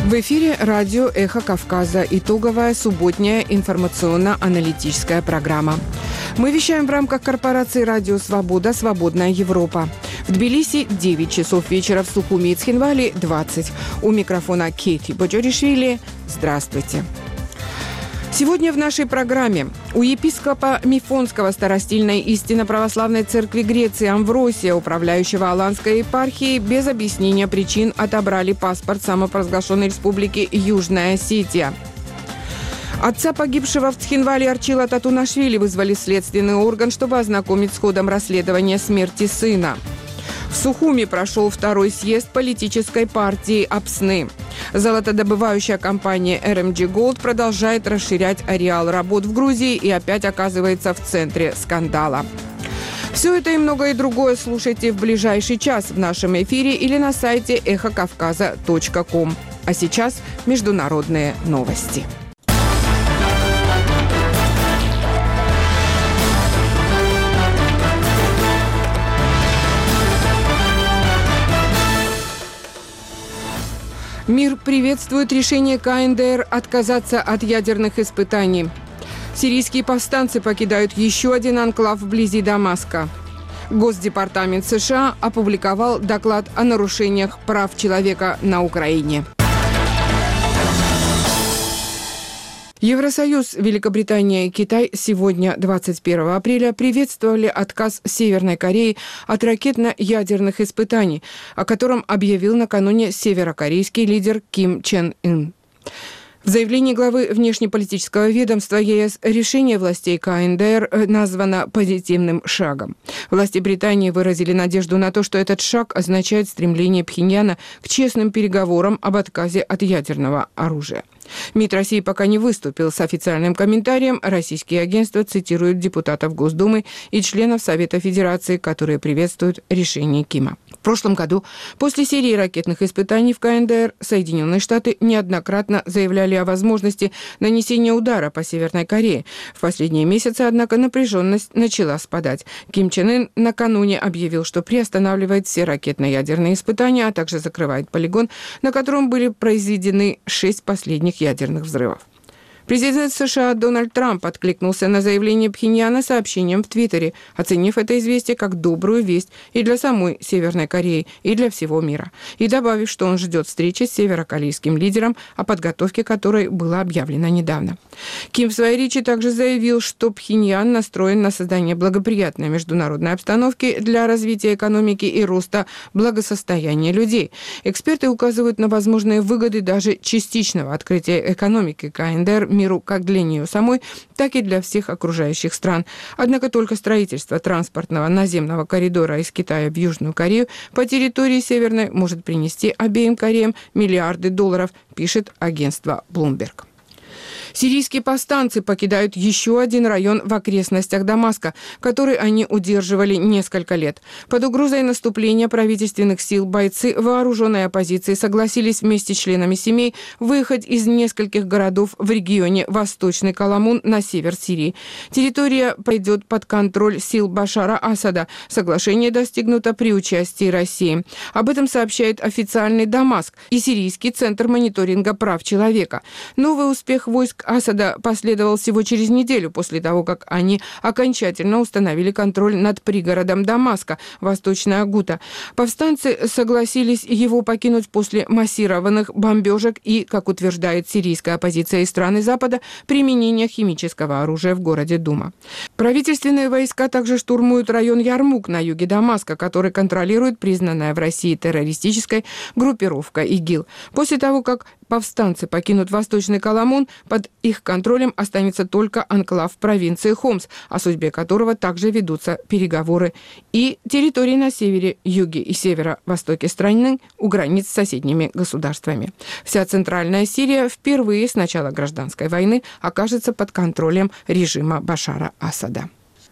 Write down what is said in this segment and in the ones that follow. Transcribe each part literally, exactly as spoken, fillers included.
В эфире радио «Эхо Кавказа». Итоговая субботняя информационно-аналитическая программа. Мы вещаем в рамках корпорации «Радио Свобода. Свободная Европа». В Тбилиси девять часов вечера, в Сухуми и Цхинвали двадцать. У микрофона Кейти Боджоришвили. Здравствуйте. Сегодня в нашей программе у епископа Мифонского старостильной истинно-православной церкви Греции Амвросия, управляющего Аланской епархией, без объяснения причин отобрали паспорт самопровозглашенной республики Южная Осетия. Отца погибшего в Цхинвале Арчила Татунашвили вызвали в следственный орган, чтобы ознакомить с ходом расследования смерти сына. В Сухуми прошел второй съезд политической партии «Апсны». Золотодобывающая компания эр эм джи Gold продолжает расширять ареал работ в Грузии и опять оказывается в центре скандала. Все это и многое другое слушайте в ближайший час в нашем эфире или на сайте эхо кавказа точка ком. А сейчас международные новости. Мир приветствует решение ка эн дэ эр отказаться от ядерных испытаний. Сирийские повстанцы покидают еще один анклав вблизи Дамаска. Госдепартамент США опубликовал доклад о нарушениях прав человека на Украине. Евросоюз, Великобритания и Китай сегодня, двадцать первого апреля, приветствовали отказ Северной Кореи от ракетно-ядерных испытаний, о котором объявил накануне северокорейский лидер Ким Чен Ын. В заявлении главы внешнеполитического ведомства е эс решение властей ка эн дэ эр названо позитивным шагом. Власти Британии выразили надежду на то, что этот шаг означает стремление Пхеньяна к честным переговорам об отказе от ядерного оружия. МИД России пока не выступил с официальным комментарием. Российские агентства цитируют депутатов Госдумы и членов Совета Федерации, которые приветствуют решение Кима. В прошлом году, после серии ракетных испытаний в ка эн дэ эр, Соединенные Штаты неоднократно заявляли о возможности нанесения удара по Северной Корее. В последние месяцы, однако, напряженность начала спадать. Ким Чен Ын накануне объявил, что приостанавливает все ракетно-ядерные испытания, а также закрывает полигон, на котором были произведены шесть последних ядерных взрывов. Президент США Дональд Трамп откликнулся на заявление Пхеньяна сообщением в Твиттере, оценив это известие как добрую весть и для самой Северной Кореи, и для всего мира, и добавив, что он ждет встречи с северокорейским лидером, о подготовке которой было объявлено недавно. Ким в своей речи также заявил, что Пхеньян настроен на создание благоприятной международной обстановки для развития экономики и роста благосостояния людей. Эксперты указывают на возможные выгоды даже частичного открытия экономики ка эн дэ эр миру как для нее самой, так и для всех окружающих стран. Однако только строительство транспортного наземного коридора из Китая в Южную Корею по территории Северной может принести обеим Кореям миллиарды долларов, пишет агентство Bloomberg. Сирийские повстанцы покидают еще один район в окрестностях Дамаска, который они удерживали несколько лет. Под угрозой наступления правительственных сил бойцы вооруженной оппозиции согласились вместе с членами семей выехать из нескольких городов в регионе Восточный Каламун на север Сирии. Территория пойдет под контроль сил Башара Асада. Соглашение достигнуто при участии России. Об этом сообщает официальный Дамаск и Сирийский центр мониторинга прав человека. Новый успех войск Асада последовал всего через неделю после того, как они окончательно установили контроль над пригородом Дамаска, Восточная Гута. Повстанцы согласились его покинуть после массированных бомбежек и, как утверждает сирийская оппозиция и страны Запада, применения химического оружия в городе Дума. Правительственные войска также штурмуют район Ярмук на юге Дамаска, который контролирует признанная в России террористической группировка ИГИЛ. После того, как повстанцы покинут Восточный Каламун, под их контролем останется только анклав провинции Хомс, о судьбе которого также ведутся переговоры, и территории на севере, юге и северо-востоке страны у границ с соседними государствами. Вся центральная Сирия впервые с начала гражданской войны окажется под контролем режима Башара Асада.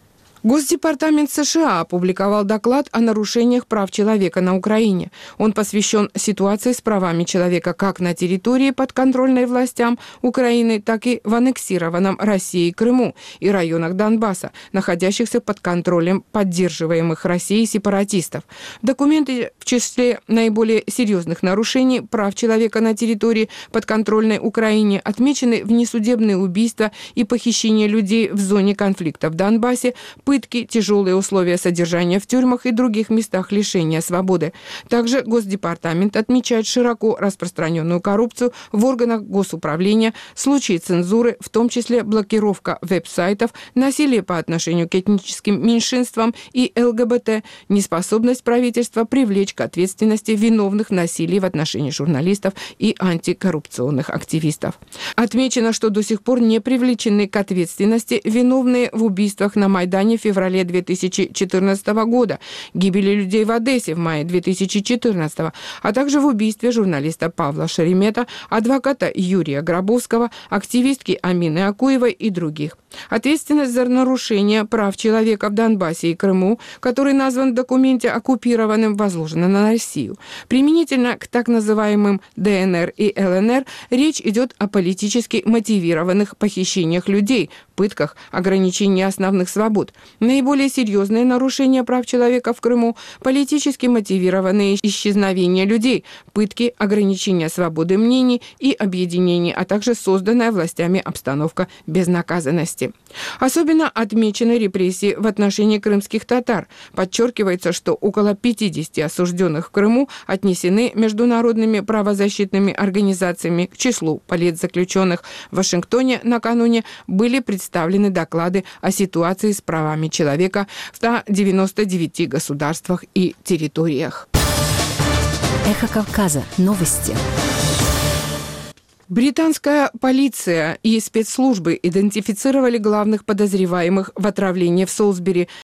Госдепартамент США опубликовал доклад о нарушениях прав человека на Украине. Он посвящен ситуации с правами человека как на территории, подконтрольной властям Украины, так и в аннексированном Россией Крыму и районах Донбасса, находящихся под контролем поддерживаемых Россией сепаратистов. В документе в числе наиболее серьезных нарушений прав человека на территории, подконтрольной Украине, отмечены внесудебные убийства и похищение людей в зоне конфликта в Донбассе, пытки, тяжелые условия содержания в тюрьмах и других местах лишения свободы. Также Госдепартамент отмечает широко распространенную коррупцию в органах госуправления, случаи цензуры, в том числе блокировка веб-сайтов, насилие по отношению к этническим меньшинствам и ЛГБТ, неспособность правительства привлечь к ответственности виновных в насилии в отношении журналистов и антикоррупционных активистов. Отмечено, что до сих пор не привлечены к ответственности виновные в убийствах на Майдане в феврале две тысячи четырнадцатого года, гибели людей в Одессе в мае две тысячи четырнадцатого, а также в убийстве журналиста Павла Шеремета, адвоката Юрия Гробовского, активистки Амины Акуевой и других. Ответственность за нарушение прав человека в Донбассе и Крыму, который назван в документе оккупированным, возложена на Россию. Применительно к так называемым ДНР и ЛНР речь идет о политически мотивированных похищениях людей, пытках, ограничении основных свобод. Наиболее серьезные нарушения прав человека в Крыму – политически мотивированные исчезновения людей, пытки, ограничения свободы мнений и объединений, а также созданная властями обстановка безнаказанности. Особенно отмечены репрессии в отношении крымских татар. Подчеркивается, что около пятидесяти осужденных в Крыму отнесены международными правозащитными организациями к числу политзаключенных. В Вашингтоне накануне были представлены доклады о ситуации с правами человека в ста девяноста девяти государствах и территориях. Эхо Кавказа. Новости. Британская полиция и спецслужбы идентифицировали главных подозреваемых в отравлении в Солсбери